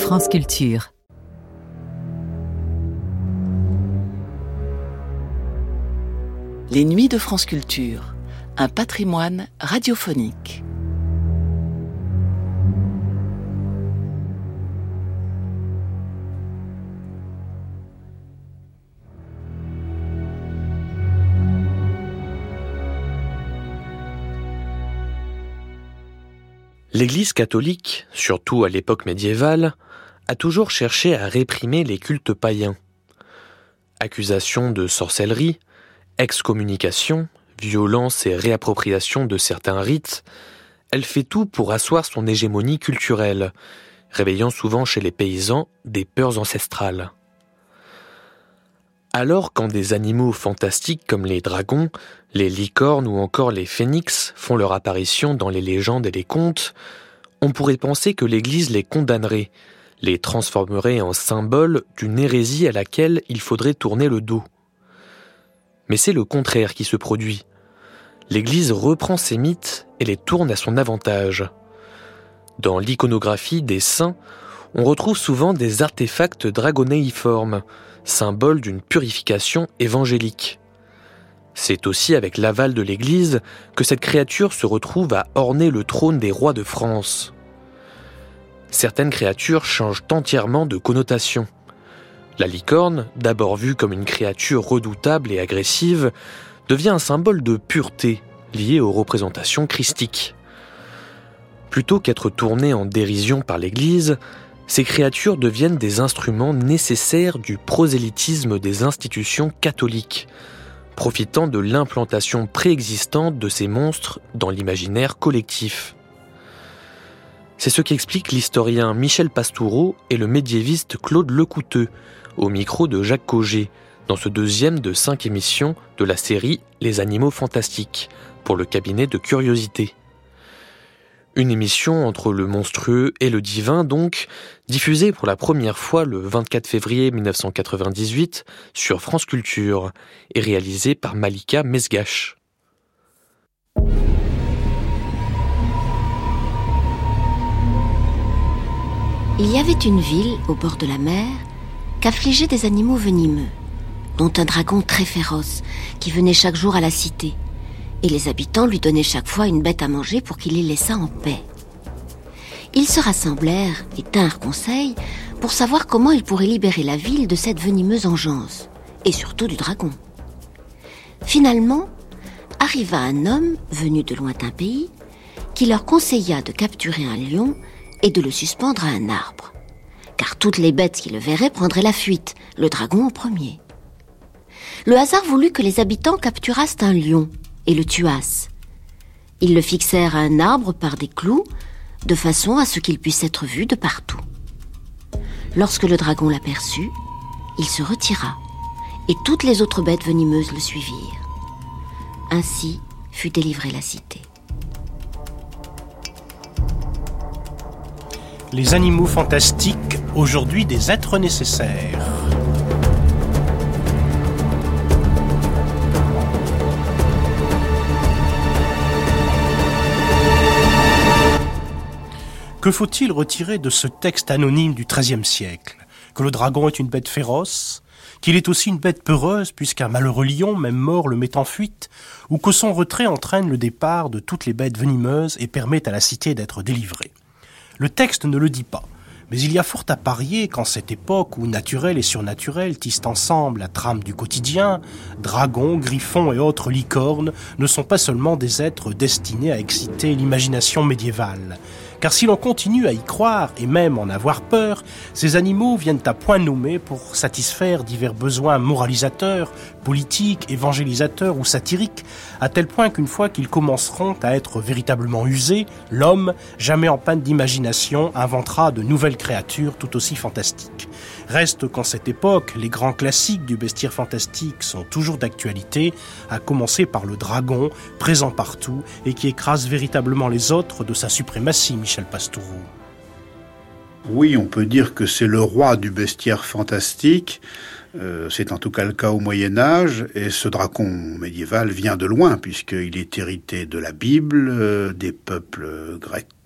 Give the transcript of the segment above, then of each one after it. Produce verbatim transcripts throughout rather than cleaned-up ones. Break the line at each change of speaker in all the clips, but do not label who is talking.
France Culture.
Les Nuits de France Culture, un patrimoine radiophonique.
L'Église catholique, surtout à l'époque médiévale, a toujours cherché à réprimer les cultes païens. Accusations de sorcellerie, excommunication, violence et réappropriation de certains rites, elle fait tout pour asseoir son hégémonie culturelle, réveillant souvent chez les paysans des peurs ancestrales. Alors quand des animaux fantastiques comme les dragons, les licornes ou encore les phénix font leur apparition dans les légendes et les contes, on pourrait penser que l'Église les condamnerait, les transformerait en symboles d'une hérésie à laquelle il faudrait tourner le dos. Mais c'est le contraire qui se produit. L'Église reprend ces mythes et les tourne à son avantage. Dans l'iconographie des saints, on retrouve souvent des artefacts dragonéiformes, symbole d'une purification évangélique. C'est aussi avec l'aval de l'Église que cette créature se retrouve à orner le trône des rois de France. Certaines créatures changent entièrement de connotation. La licorne, d'abord vue comme une créature redoutable et agressive, devient un symbole de pureté lié aux représentations christiques. Plutôt qu'être tournée en dérision par l'Église, ces créatures deviennent des instruments nécessaires du prosélytisme des institutions catholiques, profitant de l'implantation préexistante de ces monstres dans l'imaginaire collectif. C'est ce qu'explique l'historien Michel Pastoureau et le médiéviste Claude Lecouteux, au micro de Jacques Cogé, dans ce deuxième de cinq émissions de la série Les Animaux Fantastiques, pour le cabinet de curiosité. Une émission entre le monstrueux et le divin, donc, diffusée pour la première fois le vingt-quatre février mille neuf cent quatre-vingt-dix-huit sur France Culture et réalisée par Malika Mesgache.
Il y avait une ville au bord de la mer qu'affligeaient des animaux venimeux, dont un dragon très féroce qui venait chaque jour à la cité. Et les habitants lui donnaient chaque fois une bête à manger pour qu'il les laissât en paix. Ils se rassemblèrent et tinrent conseil pour savoir comment ils pourraient libérer la ville de cette venimeuse engeance, et surtout du dragon. Finalement, arriva un homme venu de lointain pays qui leur conseilla de capturer un lion et de le suspendre à un arbre, car toutes les bêtes qui le verraient prendraient la fuite, le dragon en premier. Le hasard voulut que les habitants capturassent un lion et le tuassent. Ils le fixèrent à un arbre par des clous, de façon à ce qu'il puisse être vu de partout. Lorsque le dragon l'aperçut, il se retira, et toutes les autres bêtes venimeuses le suivirent. Ainsi fut délivrée la cité.
Les animaux fantastiques, aujourd'hui des êtres nécessaires. Que faut-il retirer de ce texte anonyme du treizième siècle ? Que le dragon est une bête féroce ? Qu'il est aussi une bête peureuse, puisqu'un malheureux lion, même mort, le met en fuite ? Ou que son retrait entraîne le départ de toutes les bêtes venimeuses et permet à la cité d'être délivrée ? Le texte ne le dit pas, mais il y a fort à parier qu'en cette époque où naturel et surnaturel tissent ensemble la trame du quotidien, dragons, griffons et autres licornes ne sont pas seulement des êtres destinés à exciter l'imagination médiévale. Car si l'on continue à y croire et même en avoir peur, ces animaux viennent à point nommé pour satisfaire divers besoins moralisateurs, politiques, évangélisateurs ou satiriques, à tel point qu'une fois qu'ils commenceront à être véritablement usés, l'homme, jamais en panne d'imagination, inventera de nouvelles créatures tout aussi fantastiques. Reste qu'en cette époque, les grands classiques du bestiaire fantastique sont toujours d'actualité, à commencer par le dragon, présent partout et qui écrase véritablement les autres de sa suprématie, Michel Pastoureau.
Oui, on peut dire que c'est le roi du bestiaire fantastique. Euh, c'est en tout cas le cas au Moyen-Âge, et ce dragon médiéval vient de loin, puisqu'il est hérité de la Bible, euh, des peuples grecs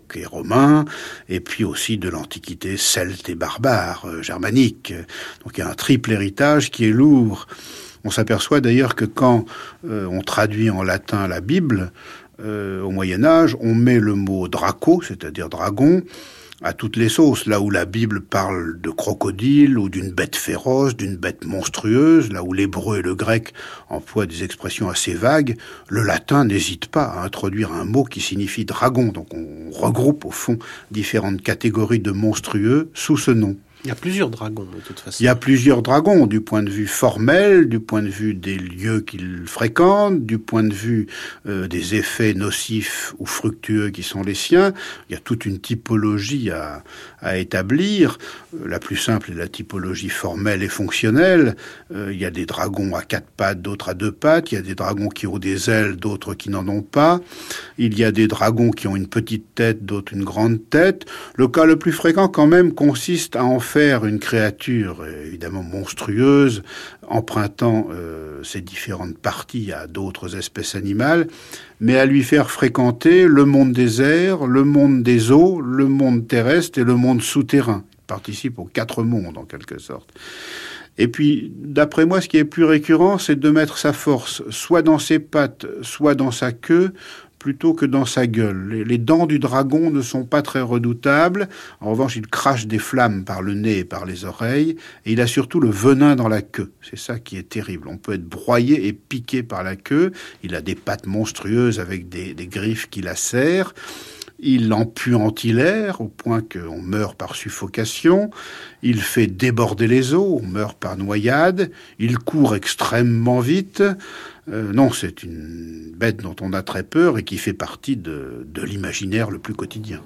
et romain, et puis aussi de l'Antiquité celte et barbare, euh, germanique. Donc il y a un triple héritage qui est lourd. On s'aperçoit d'ailleurs que quand euh, on traduit en latin la Bible, euh, au Moyen-Âge, on met le mot draco, c'est-à-dire dragon, à toutes les sauces. Là où la Bible parle de crocodile ou d'une bête féroce, d'une bête monstrueuse, là où l'hébreu et le grec emploient des expressions assez vagues, le latin n'hésite pas à introduire un mot qui signifie dragon. Donc on regroupe au fond différentes catégories de monstrueux sous ce nom.
Il y a plusieurs dragons, de toute façon.
Il y a plusieurs dragons, du point de vue formel, du point de vue des lieux qu'ils fréquentent, du point de vue euh, des effets nocifs ou fructueux qui sont les siens. Il y a toute une typologie à, à établir. Euh, la plus simple est la typologie formelle et fonctionnelle. Euh, il y a des dragons à quatre pattes, d'autres à deux pattes. Il y a des dragons qui ont des ailes, d'autres qui n'en ont pas. Il y a des dragons qui ont une petite tête, d'autres une grande tête. Le cas le plus fréquent, quand même, consiste à en faire une créature évidemment monstrueuse, empruntant euh, ses différentes parties à d'autres espèces animales, mais à lui faire fréquenter le monde des airs, le monde des eaux, le monde terrestre et le monde souterrain. Il participe aux quatre mondes en quelque sorte. Et puis, d'après moi, ce qui est plus récurrent, c'est de mettre sa force soit dans ses pattes, soit dans sa queue, plutôt que dans sa gueule. Les, les dents du dragon ne sont pas très redoutables. En revanche, il crache des flammes par le nez et par les oreilles. Et il a surtout le venin dans la queue. C'est ça qui est terrible. On peut être broyé et piqué par la queue. Il a des pattes monstrueuses avec des, des griffes qui lacèrent. Il empuantit l'air au point qu'on meurt par suffocation. Il fait déborder les eaux, on meurt par noyade. Il court extrêmement vite. Euh, non, c'est une bête dont on a très peur et qui fait partie de, de l'imaginaire le plus quotidien.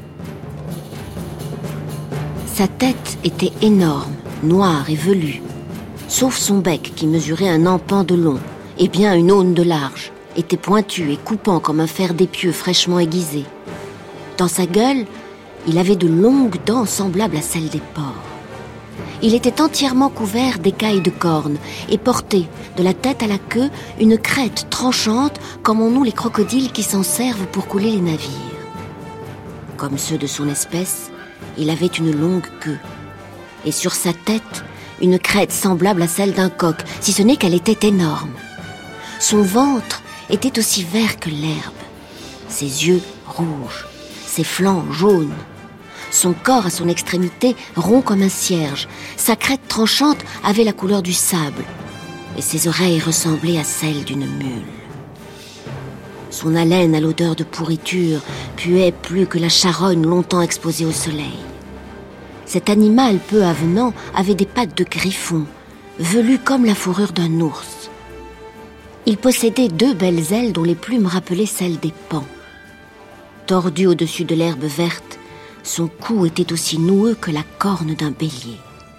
Sa tête était énorme, noire et velue, sauf son bec qui mesurait un empan de long et bien une aune de large, était pointu et coupant comme un fer d'épieu fraîchement aiguisé. Dans sa gueule, il avait de longues dents semblables à celles des porcs. Il était entièrement couvert d'écailles de cornes et portait, de la tête à la queue, une crête tranchante comme en ont les crocodiles qui s'en servent pour couler les navires. Comme ceux de son espèce, il avait une longue queue. Et sur sa tête, une crête semblable à celle d'un coq, si ce n'est qu'elle était énorme. Son ventre était aussi vert que l'herbe, ses yeux rouges, ses flancs jaunes. Son corps à son extrémité rond comme un cierge. Sa crête tranchante avait la couleur du sable et ses oreilles ressemblaient à celles d'une mule. Son haleine à l'odeur de pourriture puait plus que la charogne longtemps exposée au soleil. Cet animal peu avenant avait des pattes de griffon, velues comme la fourrure d'un ours. Il possédait deux belles ailes dont les plumes rappelaient celles des paons. Tordu au-dessus de l'herbe verte, son cou était aussi noueux que la corne d'un bélier.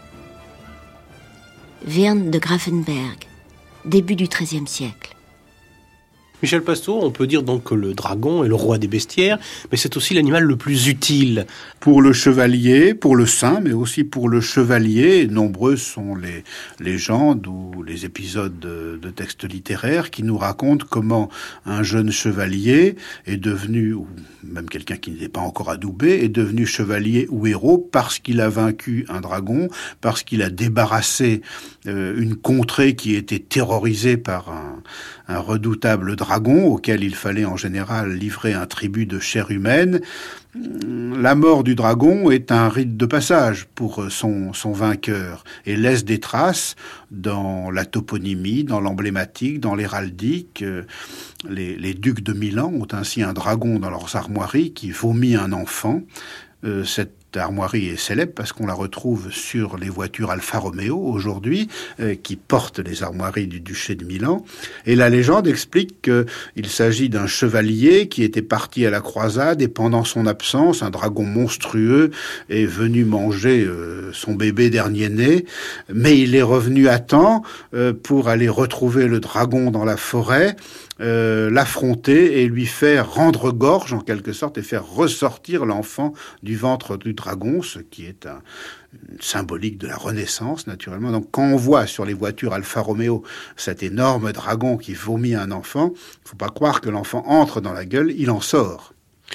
Wyrn de Grafenberg, début du treizième siècle.
Michel Pastour, on peut dire donc que le dragon est le roi des bestiaires, mais c'est aussi l'animal le plus utile.
Pour le chevalier, pour le saint, mais aussi pour le chevalier, nombreuses sont les légendes ou les épisodes de, de textes littéraires qui nous racontent comment un jeune chevalier est devenu, ou même quelqu'un qui n'était pas encore adoubé, est devenu chevalier ou héros parce qu'il a vaincu un dragon, parce qu'il a débarrassé euh, une contrée qui était terrorisée par un, un redoutable dragon auquel il fallait en général livrer un tribut de chair humaine. La mort du dragon est un rite de passage pour son, son vainqueur et laisse des traces dans la toponymie, dans l'emblématique, dans l'héraldique. Les, les ducs de Milan ont ainsi un dragon dans leurs armoiries qui vomit un enfant. Euh, cette armoirie est célèbre parce qu'on la retrouve sur les voitures Alfa Romeo aujourd'hui, euh, qui portent les armoiries du duché de Milan. Et la légende explique qu'il s'agit d'un chevalier qui était parti à la croisade et pendant son absence, un dragon monstrueux est venu manger euh, son bébé dernier-né. Mais il est revenu à temps euh, pour aller retrouver le dragon dans la forêt, Euh, l'affronter et lui faire rendre gorge en quelque sorte et faire ressortir l'enfant du ventre du dragon, ce qui est un, une symbolique de la Renaissance naturellement. Donc quand on voit sur les voitures Alfa Romeo cet énorme dragon qui vomit un enfant, il ne faut pas croire que l'enfant entre dans la gueule, il en sort.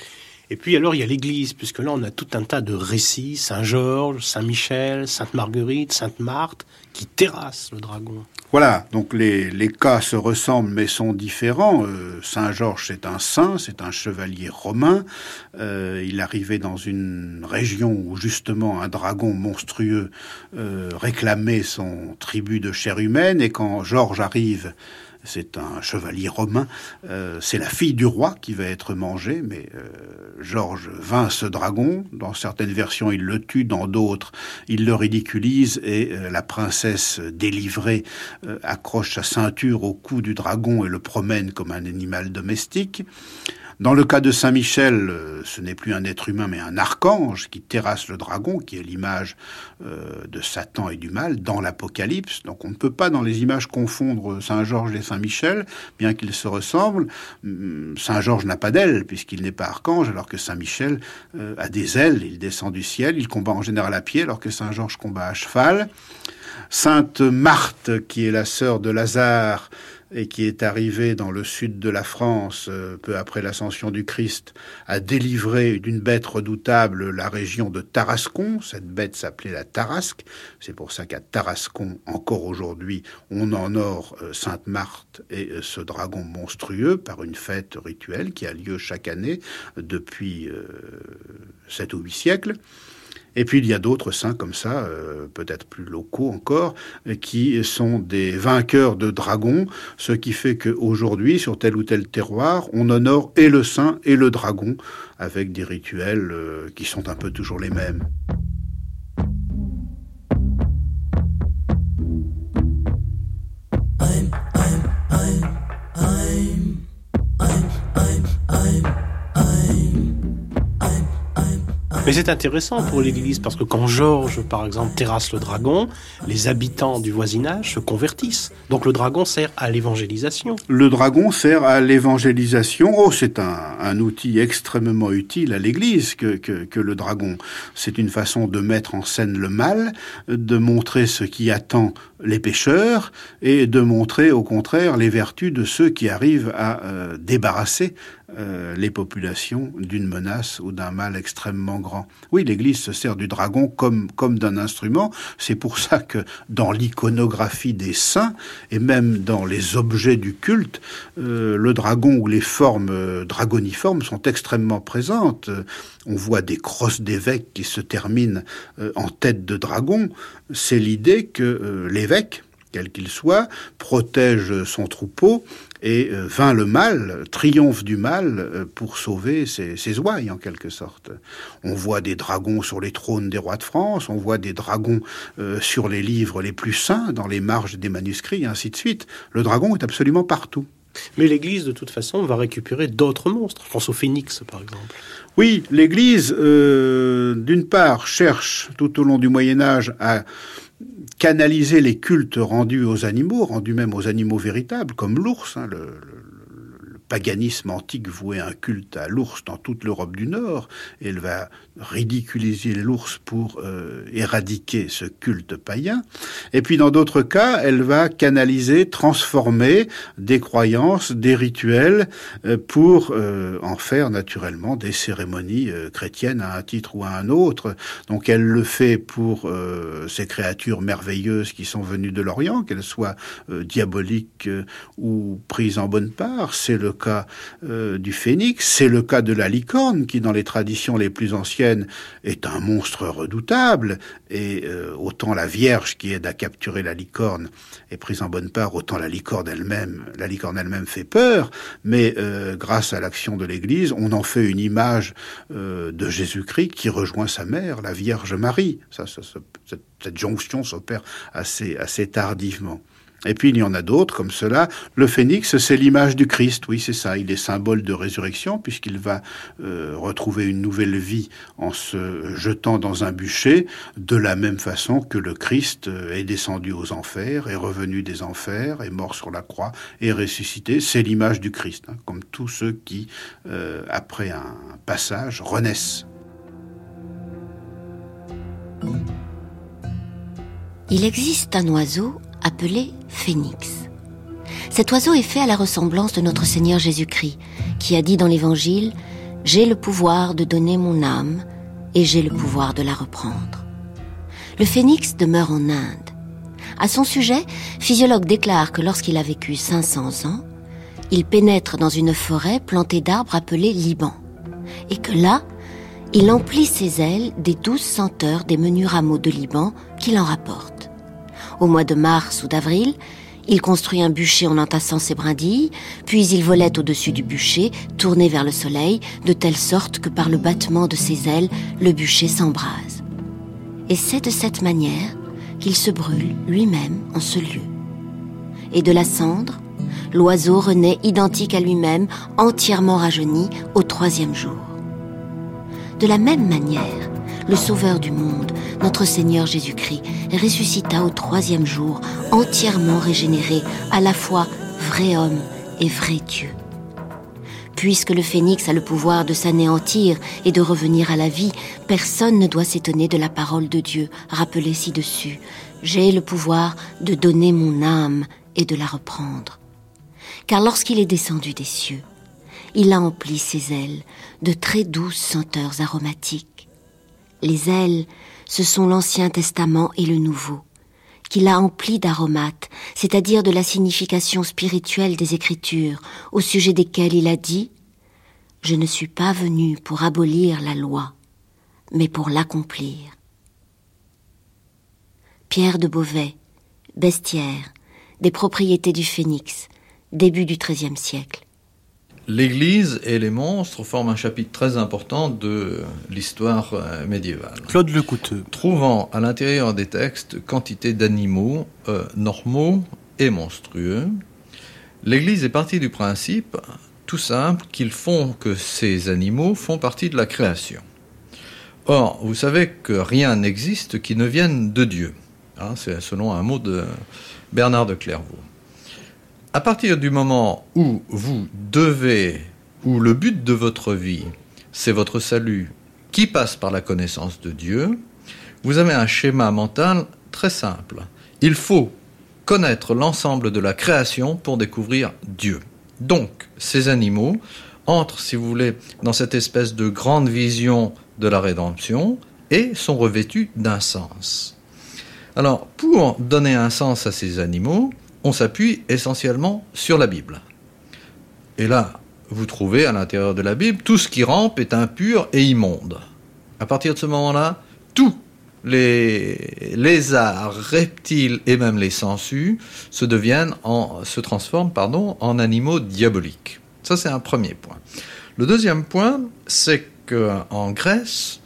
Et puis alors il y a l'Église, puisque là on a tout un tas de récits, Saint-Georges, Saint-Michel, Sainte-Marguerite, Sainte-Marthe, qui terrassent le dragon.
Voilà, donc les, les cas se ressemblent mais sont différents. Euh, Saint-Georges, c'est un saint, c'est un chevalier romain. Euh, il arrivait dans une région où justement un dragon monstrueux euh, réclamait son tribut de chair humaine, et quand Georges arrive, c'est un chevalier romain, euh, c'est la fille du roi qui va être mangée, mais euh, Georges vainc ce dragon. Dans certaines versions, il le tue, dans d'autres, il le ridiculise, et euh, la princesse délivrée euh, accroche sa ceinture au cou du dragon et le promène comme un animal domestique. Dans le cas de Saint-Michel, ce n'est plus un être humain mais un archange qui terrasse le dragon, qui est l'image euh, de Satan et du mal dans l'Apocalypse. Donc on ne peut pas dans les images confondre Saint-Georges et Saint-Michel, bien qu'ils se ressemblent. Saint-Georges n'a pas d'ailes puisqu'il n'est pas archange, alors que Saint-Michel euh, a des ailes, il descend du ciel, il combat en général à pied, alors que Saint-Georges combat à cheval. Sainte Marthe, qui est la sœur de Lazare, et qui est arrivée dans le sud de la France, euh, peu après l'ascension du Christ, a délivré d'une bête redoutable la région de Tarascon. Cette bête s'appelait la Tarasque. C'est pour ça qu'à Tarascon, encore aujourd'hui, on honore euh, Sainte Marthe et euh, ce dragon monstrueux par une fête rituelle qui a lieu chaque année depuis euh, sept ou huit siècles. Et puis il y a d'autres saints comme ça, euh, peut-être plus locaux encore, euh, qui sont des vainqueurs de dragons, ce qui fait qu'aujourd'hui, sur tel ou tel terroir, on honore et le saint et le dragon, avec des rituels euh, qui sont un peu toujours les mêmes. I'm, I'm, I'm, I'm, I'm, I'm, I'm, I'm.
Mais c'est intéressant pour l'Église, parce que quand Georges, par exemple, terrasse le dragon, les habitants du voisinage se convertissent. Donc le dragon sert à l'évangélisation.
Le dragon sert à l'évangélisation. Oh, c'est un, un outil extrêmement utile à l'Église que, que, que le dragon. C'est une façon de mettre en scène le mal, de montrer ce qui attend les pécheurs, et de montrer au contraire les vertus de ceux qui arrivent à euh, débarrasser euh, les populations d'une menace ou d'un mal extrêmement grand. Oui, l'Église se sert du dragon comme, comme d'un instrument. C'est pour ça que dans l'iconographie des saints, et même dans les objets du culte, euh, le dragon ou les formes euh, dragoniformes sont extrêmement présentes. On voit des crosses d'évêques qui se terminent euh, en tête de dragon. C'est l'idée que euh, l'évêque, quel qu'il soit, protège son troupeau et euh, vainc le mal, triomphe du mal euh, pour sauver ses, ses ouailles en quelque sorte. On voit des dragons sur les trônes des rois de France, on voit des dragons euh, sur les livres les plus saints, dans les marges des manuscrits, et ainsi de suite. Le dragon est absolument partout.
Mais l'Église, de toute façon, va récupérer d'autres monstres. Je pense au phénix, par exemple.
Oui, l'Église, euh, d'une part, cherche tout au long du Moyen-Âge à canaliser les cultes rendus aux animaux, rendus même aux animaux véritables, comme l'ours. Hein, le, le, le paganisme antique vouait un culte à l'ours dans toute l'Europe du Nord, et elle va ridiculiser l'ours pour euh, éradiquer ce culte païen. Et puis dans d'autres cas, elle va canaliser, transformer des croyances, des rituels euh, pour euh, en faire naturellement des cérémonies euh, chrétiennes à un titre ou à un autre. Donc elle le fait pour euh, ces créatures merveilleuses qui sont venues de l'Orient, qu'elles soient euh, diaboliques euh, ou prises en bonne part. C'est le cas euh, du phénix, c'est le cas de la licorne qui, dans les traditions les plus anciennes, est un monstre redoutable, et euh, autant la Vierge qui aide à capturer la licorne est prise en bonne part, autant la licorne elle-même, la licorne elle-même fait peur, mais euh, grâce à l'action de l'Église, on en fait une image euh, de Jésus-Christ qui rejoint sa mère, la Vierge Marie. Ça, ça, ça, cette, cette jonction s'opère assez, assez tardivement. Et puis il y en a d'autres comme cela. Le phénix, c'est l'image du Christ, oui c'est ça, il est symbole de résurrection puisqu'il va euh, retrouver une nouvelle vie en se jetant dans un bûcher, de la même façon que le Christ est descendu aux enfers, est revenu des enfers, est mort sur la croix, est ressuscité. C'est l'image du Christ, hein, comme tous ceux qui, euh, après un passage, renaissent.
Il existe un oiseau appelé phénix. Cet oiseau est fait à la ressemblance de notre Seigneur Jésus-Christ, qui a dit dans l'Évangile « « J'ai le pouvoir de donner mon âme et j'ai le pouvoir de la reprendre ». Le phénix demeure en Inde. À son sujet, Physiologue déclare que lorsqu'il a vécu cinq cents ans, il pénètre dans une forêt plantée d'arbres appelée Liban, et que là, il emplit ses ailes des douces senteurs des menus rameaux de Liban qu'il en rapporte. Au mois de mars ou d'avril, il construit un bûcher en entassant ses brindilles, puis il volette au-dessus du bûcher, tourné vers le soleil, de telle sorte que par le battement de ses ailes, le bûcher s'embrase. Et c'est de cette manière qu'il se brûle lui-même en ce lieu. Et de la cendre, l'oiseau renaît identique à lui-même, entièrement rajeuni au troisième jour. De la même manière, le Sauveur du monde, notre Seigneur Jésus-Christ, ressuscita au troisième jour, entièrement régénéré, à la fois vrai homme et vrai Dieu. Puisque le phénix a le pouvoir de s'anéantir et de revenir à la vie, personne ne doit s'étonner de la parole de Dieu, rappelée ci-dessus. J'ai le pouvoir de donner mon âme et de la reprendre. Car lorsqu'il est descendu des cieux, il a empli ses ailes de très douces senteurs aromatiques. Les ailes, ce sont l'Ancien Testament et le Nouveau, qu'il a empli d'aromates, c'est-à-dire de la signification spirituelle des Écritures, au sujet desquelles il a dit « Je ne suis pas venu pour abolir la loi, mais pour l'accomplir. » Pierre de Beauvais, Bestiaire, des propriétés du Phénix, début du treizième siècle.
L'Église et les monstres forment un chapitre très important de l'histoire médiévale.
Claude Lecouteux.
Trouvant à l'intérieur des textes quantité d'animaux euh, normaux et monstrueux, l'Église est partie du principe, tout simple, qu'ils font que ces animaux font partie de la création. Or, vous savez que rien n'existe qui ne vienne de Dieu. Hein, c'est selon un mot de Bernard de Clairvaux. À partir du moment où vous devez, où le but de votre vie, c'est votre salut, qui passe par la connaissance de Dieu, vous avez un schéma mental très simple. Il faut connaître l'ensemble de la création pour découvrir Dieu. Donc, ces animaux entrent, si vous voulez, dans cette espèce de grande vision de la rédemption et sont revêtus d'un sens. Alors, pour donner un sens à ces animaux, on s'appuie essentiellement sur la Bible. Et là, vous trouvez à l'intérieur de la Bible, tout ce qui rampe est impur et immonde. À partir de ce moment-là, tous les lézards, reptiles et même les sangsues se deviennent, en, se transforment pardon, en animaux diaboliques. Ça, c'est un premier point. Le deuxième point, c'est qu'en Grèce,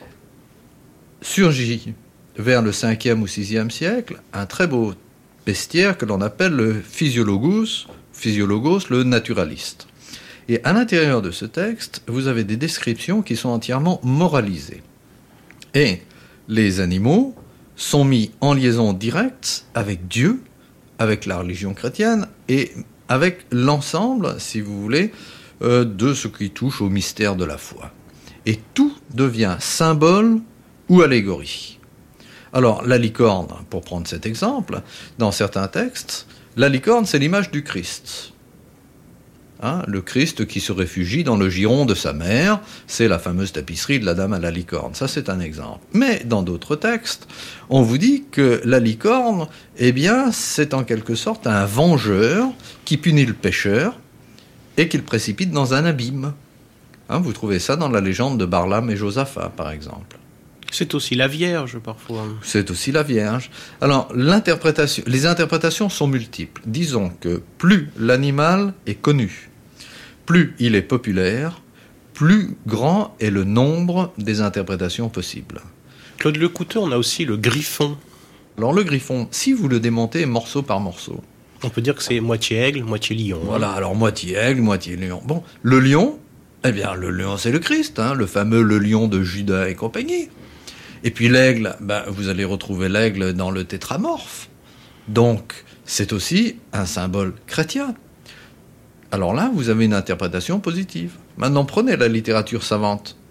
surgit vers le cinquième ou sixième siècle un très beau bestiaire que l'on appelle le physiologos, physiologos, le naturaliste. Et à l'intérieur de ce texte, vous avez des descriptions qui sont entièrement moralisées. Et les animaux sont mis en liaison directe avec Dieu, avec la religion chrétienne et avec l'ensemble, si vous voulez, euh, de ce qui touche au mystère de la foi. Et tout devient symbole ou allégorie. Alors, la licorne, pour prendre cet exemple, dans certains textes, la licorne, c'est l'image du Christ. Hein, le Christ qui se réfugie dans le giron de sa mère, c'est la fameuse tapisserie de la dame à la licorne. Ça, c'est un exemple. Mais dans d'autres textes, on vous dit que la licorne, eh bien, c'est en quelque sorte un vengeur qui punit le pécheur et qui le précipite dans un abîme. Hein, vous trouvez ça dans la légende de Barlam et Josaphat, par exemple.
C'est aussi la Vierge, parfois.
C'est aussi la Vierge. Alors, l'interprétation, les interprétations sont multiples. Disons que plus l'animal est connu, plus il est populaire, plus grand est le nombre des interprétations possibles.
Claude Lecouteux, on a aussi le griffon.
Alors, le griffon, si vous le démontez morceau par morceau,
on peut dire que c'est moitié aigle, moitié lion.
Voilà, alors moitié aigle, moitié lion. Bon, le lion, eh bien, le lion, c'est le Christ, hein, le fameux le lion de Juda et compagnie. Et puis l'aigle, ben, vous allez retrouver l'aigle dans le tétramorphe. Donc, c'est aussi un symbole chrétien. Alors là, vous avez une interprétation positive. Maintenant, prenez la littérature savante.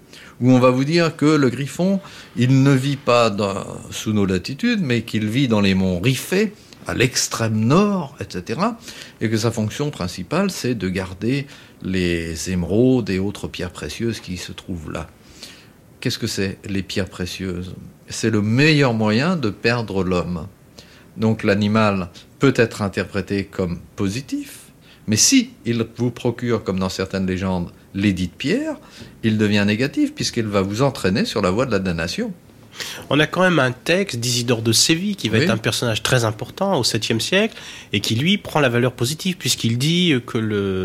où on va vous dire que le griffon, il ne vit pas dans, sous nos latitudes, mais qu'il vit dans les monts Riffé, à l'extrême nord, et cetera, et que sa fonction principale, c'est de garder les émeraudes et autres pierres précieuses qui se trouvent là. Qu'est-ce que c'est, les pierres précieuses ? C'est le meilleur moyen de perdre l'homme. Donc l'animal peut être interprété comme positif, mais si il vous procure, comme dans certaines légendes, l'édit de pierre, il devient négatif puisqu'il va vous entraîner sur la voie de la damnation.
On a quand même un texte d'Isidore de Séville qui va oui. être un personnage très important au septième siècle et qui lui prend la valeur positive puisqu'il dit que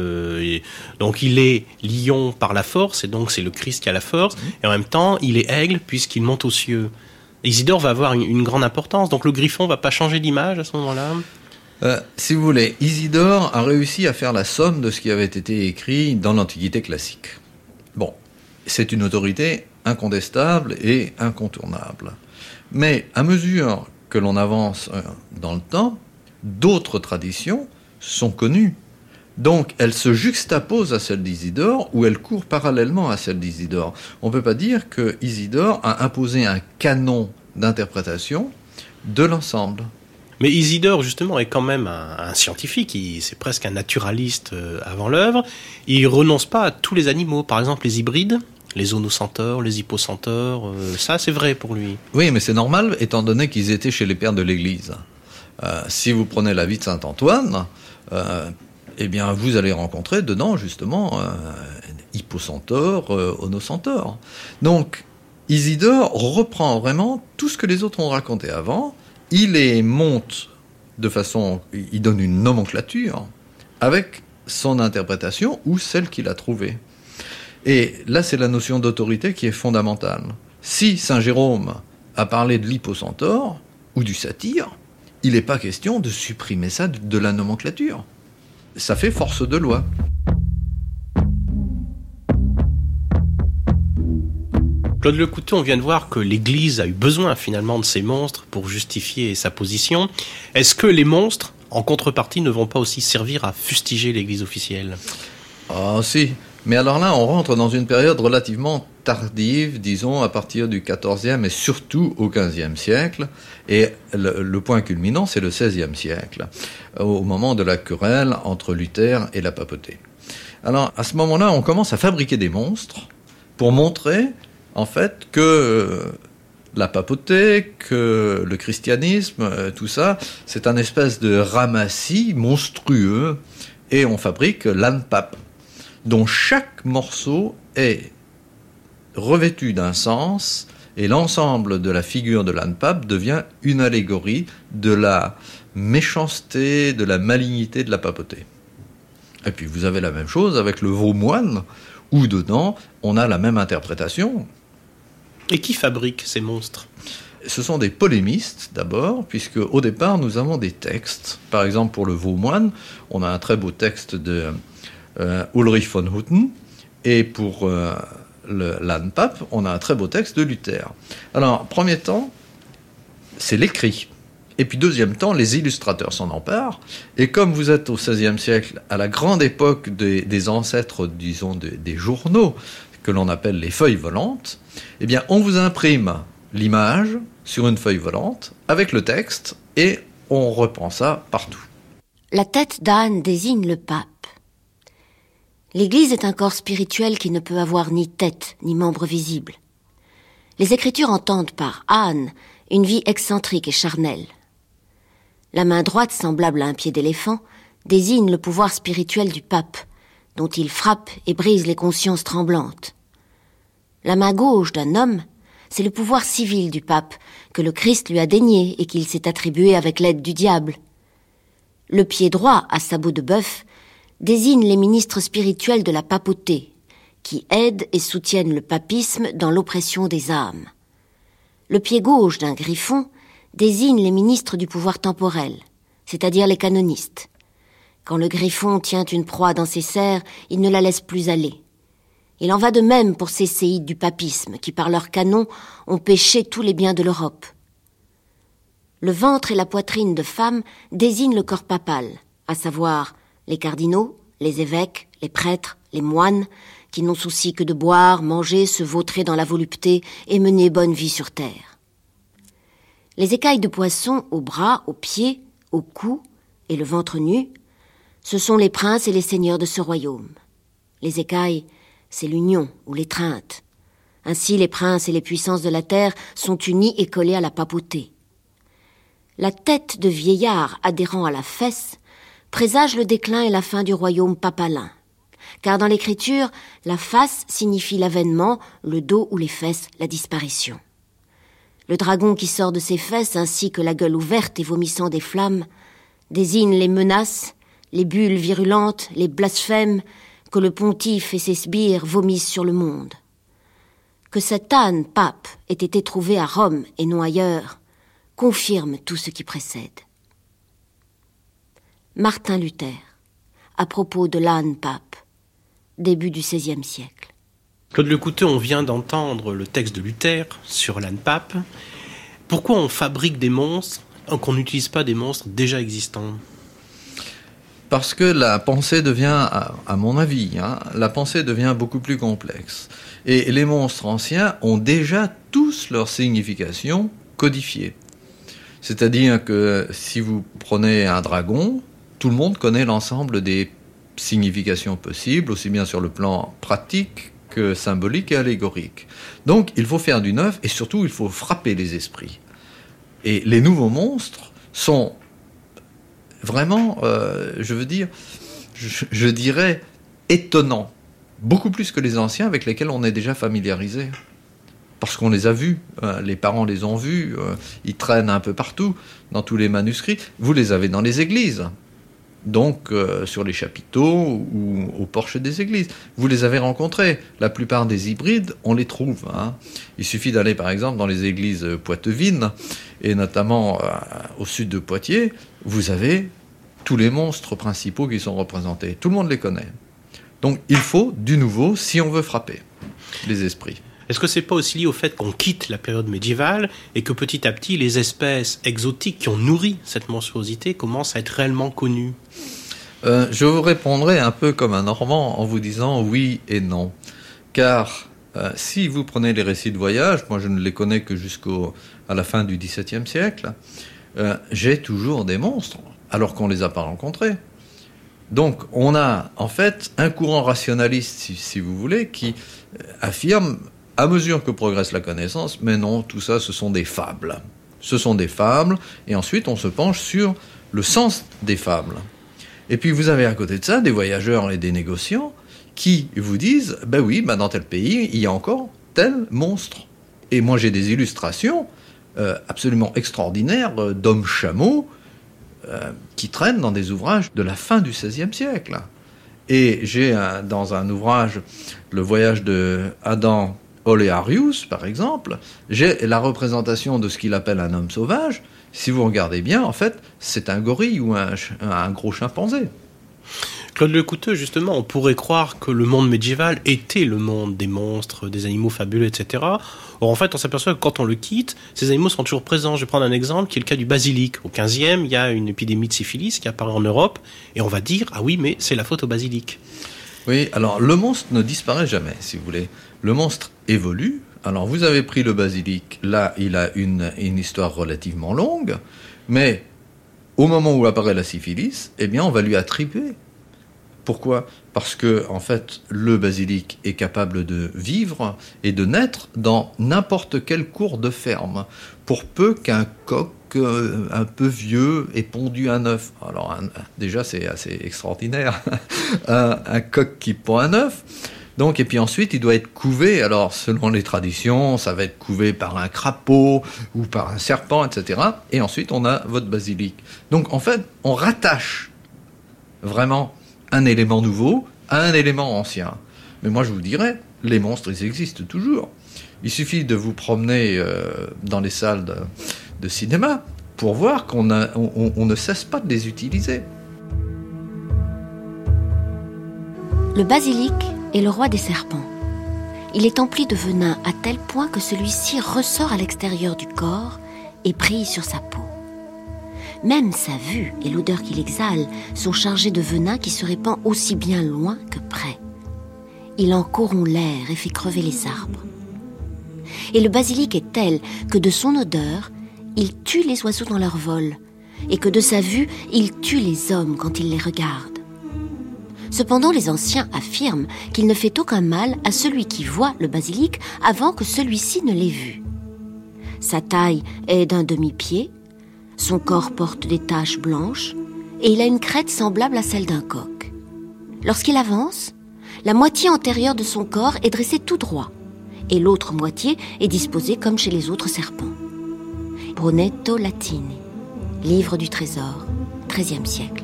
le donc il est lion par la force et donc c'est le Christ qui a la force mmh. et en même temps il est aigle puisqu'il monte aux cieux. Isidore va avoir une, une grande importance, donc le griffon va pas changer d'image à ce moment-là.
Euh, si vous voulez, Isidore a réussi à faire la somme de ce qui avait été écrit dans l'Antiquité classique. Bon, c'est une autorité incontestable et incontournable. Mais à mesure que l'on avance dans le temps, d'autres traditions sont connues. Donc elles se juxtaposent à celles d'Isidore ou elles courent parallèlement à celles d'Isidore. On ne peut pas dire que Isidore a imposé un canon d'interprétation de l'ensemble.
Mais Isidore, justement, est quand même un, un scientifique, il, c'est presque un naturaliste euh, avant l'œuvre. Il renonce pas à tous les animaux, par exemple les hybrides, les onocentaures, les hippocentaures, euh, ça c'est vrai pour lui.
Oui, mais c'est normal, étant donné qu'ils étaient chez les pères de l'Église. Euh, si vous prenez la vie de saint Antoine, euh, eh bien vous allez rencontrer dedans, justement, euh, hippocentaure, euh, onocentaure. Donc, Isidore reprend vraiment tout ce que les autres ont raconté avant. Il les monte de façon... Il donne une nomenclature avec son interprétation ou celle qu'il a trouvée. Et là, c'est la notion d'autorité qui est fondamentale. Si saint Jérôme a parlé de l'hippocentaure ou du satyre, il n'est pas question de supprimer ça de la nomenclature. Ça fait force de loi.
Claude Lecouteau, on vient de voir que l'Église a eu besoin finalement de ces monstres pour justifier sa position. Est-ce que les monstres, en contrepartie, ne vont pas aussi servir à fustiger l'Église officielle ?
Ah si, mais alors là, on rentre dans une période relativement tardive, disons à partir du quatorzième et surtout au quinzième siècle. Et le, le point culminant, c'est le seizième siècle, au moment de la querelle entre Luther et la papauté. Alors à ce moment-là, on commence à fabriquer des monstres pour montrer en fait que la papauté, que le christianisme, tout ça, c'est un espèce de ramassis monstrueux, et on fabrique l'âne-pape, dont chaque morceau est revêtu d'un sens, et l'ensemble de la figure de l'âne-pape devient une allégorie de la méchanceté, de la malignité de la papauté. Et puis vous avez la même chose avec le veau moine, où dedans on a la même interprétation.
Et qui fabrique ces monstres ?
Ce sont des polémistes d'abord, puisque au départ nous avons des textes. Par exemple pour le veau moine, on a un très beau texte de euh, Ulrich von Hutten, et pour euh, le, l'âne-pape, on a un très beau texte de Luther. Alors, premier temps, c'est l'écrit. Et puis deuxième temps, les illustrateurs s'en emparent. Et comme vous êtes au seizième siècle, à la grande époque des, des ancêtres, disons, des, des journaux, que l'on appelle les feuilles volantes, eh bien, on vous imprime l'image sur une feuille volante avec le texte et on reprend ça partout.
La tête d'âne désigne le pape. L'Église est un corps spirituel qui ne peut avoir ni tête ni membre visible. Les Écritures entendent par âne une vie excentrique et charnelle. La main droite, semblable à un pied d'éléphant, désigne le pouvoir spirituel du pape, dont il frappe et brise les consciences tremblantes. La main gauche d'un homme, c'est le pouvoir civil du pape, que le Christ lui a dénié et qu'il s'est attribué avec l'aide du diable. Le pied droit, à sabot de bœuf, désigne les ministres spirituels de la papauté, qui aident et soutiennent le papisme dans l'oppression des âmes. Le pied gauche d'un griffon désigne les ministres du pouvoir temporel, c'est-à-dire les canonistes. Quand le griffon tient une proie dans ses serres, il ne la laisse plus aller. Il en va de même pour ces séides du papisme, qui par leurs canons ont pêché tous les biens de l'Europe. Le ventre et la poitrine de femme désignent le corps papal, à savoir les cardinaux, les évêques, les prêtres, les moines, qui n'ont souci que de boire, manger, se vautrer dans la volupté et mener bonne vie sur terre. Les écailles de poisson aux bras, aux pieds, au cou et le ventre nu, ce sont les princes et les seigneurs de ce royaume. Les écailles, c'est l'union ou l'étreinte. Ainsi, les princes et les puissances de la terre sont unis et collés à la papauté. La tête de vieillard adhérant à la fesse présage le déclin et la fin du royaume papalin. Car dans l'écriture, la face signifie l'avènement, le dos ou les fesses, la disparition. Le dragon qui sort de ses fesses, ainsi que la gueule ouverte et vomissant des flammes, désigne les menaces, les bulles virulentes, les blasphèmes que le pontife et ses sbires vomissent sur le monde. Que cet âne pape ait été trouvé à Rome et non ailleurs confirme tout ce qui précède. Martin Luther, à propos de l'âne pape, début du seizième siècle.
Claude Lecouteux, on vient d'entendre le texte de Luther sur l'âne pape. Pourquoi on fabrique des monstres qu'on n'utilise pas des monstres déjà existants ?
Parce que la pensée devient, à mon avis, hein, la pensée devient beaucoup plus complexe. Et les monstres anciens ont déjà tous leur signification codifiée. C'est-à-dire que si vous prenez un dragon, tout le monde connaît l'ensemble des significations possibles, aussi bien sur le plan pratique que symbolique et allégorique. Donc il faut faire du neuf et surtout il faut frapper les esprits. Et les nouveaux monstres sont vraiment, euh, je veux dire, je, je dirais, étonnants. Beaucoup plus que les anciens avec lesquels on est déjà familiarisé. Parce qu'on les a vus, euh, les parents les ont vus, euh, ils traînent un peu partout, dans tous les manuscrits. Vous les avez dans les églises, donc euh, sur les chapiteaux ou au porche des églises. Vous les avez rencontrés. La plupart des hybrides, on les trouve. Hein. Il suffit d'aller par exemple dans les églises poitevines, et notamment euh, au sud de Poitiers, vous avez tous les monstres principaux qui sont représentés. Tout le monde les connaît. Donc il faut du nouveau si on veut frapper les esprits.
Est-ce que c'est pas aussi lié au fait qu'on quitte la période médiévale et que petit à petit les espèces exotiques qui ont nourri cette monstruosité commencent à être réellement connues ?
euh, Je vous répondrai un peu comme un Normand en vous disant oui et non. Car euh, si vous prenez les récits de voyage, moi je ne les connais que jusqu'à la fin du dix-septième siècle, euh, j'ai toujours des monstres alors qu'on ne les a pas rencontrés. Donc on a en fait un courant rationaliste, si, si vous voulez, qui affirme à mesure que progresse la connaissance, mais non, tout ça, ce sont des fables. Ce sont des fables, et ensuite on se penche sur le sens des fables. Et puis vous avez à côté de ça des voyageurs et des négociants qui vous disent, ben oui, ben dans tel pays, il y a encore tel monstre. Et moi j'ai des illustrations euh, absolument extraordinaires euh, d'hommes chameaux euh, qui traînent dans des ouvrages de la fin du seizième siècle. Et j'ai un, dans un ouvrage, le voyage de Adam Olearius, par exemple, j'ai la représentation de ce qu'il appelle un homme sauvage. Si vous regardez bien, en fait, c'est un gorille ou un, un gros chimpanzé.
Claude Lecouteux, justement, on pourrait croire que le monde médiéval était le monde des monstres, des animaux fabuleux, et cetera. Or, en fait, on s'aperçoit que quand on le quitte, ces animaux sont toujours présents. Je vais prendre un exemple qui est le cas du basilic. Au quinzième, il y a une épidémie de syphilis qui apparaît en Europe, et on va dire, ah oui, mais c'est la faute au basilic.
Oui, alors le monstre ne disparaît jamais, si vous voulez. Le monstre évolue. Alors vous avez pris le basilic, là il a une, une histoire relativement longue, mais au moment où apparaît la syphilis, eh bien on va lui attribuer. Pourquoi ? Parce que en fait le basilic est capable de vivre et de naître dans n'importe quelle cour de ferme, pour peu qu'un coq euh, un peu vieux ait pondu un œuf. Alors un, déjà c'est assez extraordinaire, un, un coq qui pond un œuf. Donc, et puis ensuite, il doit être couvé. Alors, selon les traditions, ça va être couvé par un crapaud ou par un serpent, et cetera. Et ensuite, on a votre basilic. Donc, en fait, on rattache vraiment un élément nouveau à un élément ancien. Mais moi, je vous dirais, les monstres, ils existent toujours. Il suffit de vous promener euh, dans les salles de, de cinéma pour voir qu'on a, on, on ne cesse pas de les utiliser.
Le basilic est le roi des serpents. Il est empli de venin à tel point que celui-ci ressort à l'extérieur du corps et brille sur sa peau. Même sa vue et l'odeur qu'il exhale sont chargés de venin qui se répand aussi bien loin que près. il en corrompt l'air et fait crever les arbres. Et le basilic est tel que de son odeur, il tue les oiseaux dans leur vol, et que de sa vue, il tue les hommes quand il les regarde. Cependant, les anciens affirment qu'il ne fait aucun mal à celui qui voit le basilic avant que celui-ci ne l'ait vu. Sa taille est d'un demi-pied, son corps porte des taches blanches, et il a une crête semblable à celle d'un coq. Lorsqu'il avance, la moitié antérieure de son corps est dressée tout droit, et l'autre moitié est disposée comme chez les autres serpents. Brunetto Latini, livre du trésor, treizième siècle.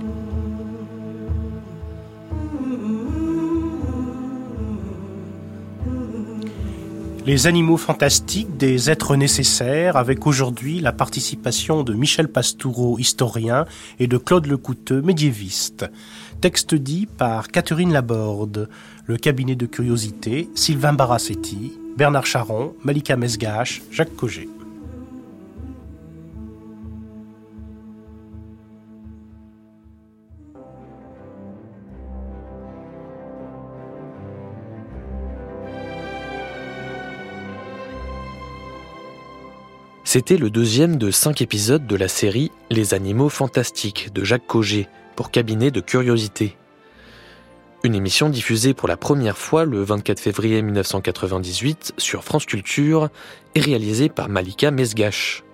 Les animaux fantastiques, des êtres nécessaires, avec aujourd'hui la participation de Michel Pastoureau, historien, et de Claude Lecouteux, médiéviste. Texte dit par Catherine Laborde, le cabinet de curiosité, Sylvain Barassetti, Bernard Charon, Malika Mesgache, Jacques Cogé.
C'était le deuxième de cinq épisodes de la série Les animaux fantastiques de Jacques Cogé pour cabinet de curiosité. Une émission diffusée pour la première fois le vingt-quatre février mille neuf cent quatre-vingt-dix-huit sur France Culture et réalisée par Malika Mesgache.